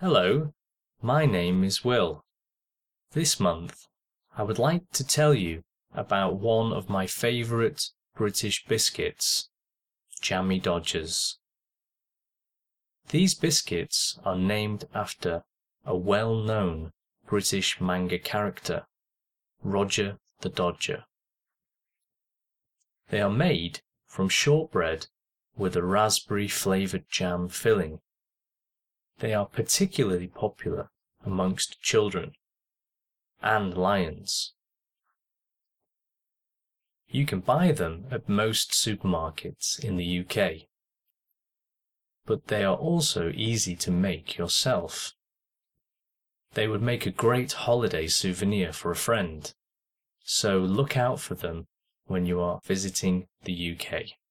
Hello, my name is Will. This month, I would like to tell you about one of my favourite British biscuits, Jammy Dodgers. These biscuits are named after a well-known British manga character, Roger the Dodger. They are made from shortbread with a raspberry-flavoured jam filling. They are particularly popular amongst children and lions. You can buy them at most supermarkets in the UK, but they are also easy to make yourself. They would make a great holiday souvenir for a friend, so look out for them when you are visiting the UK.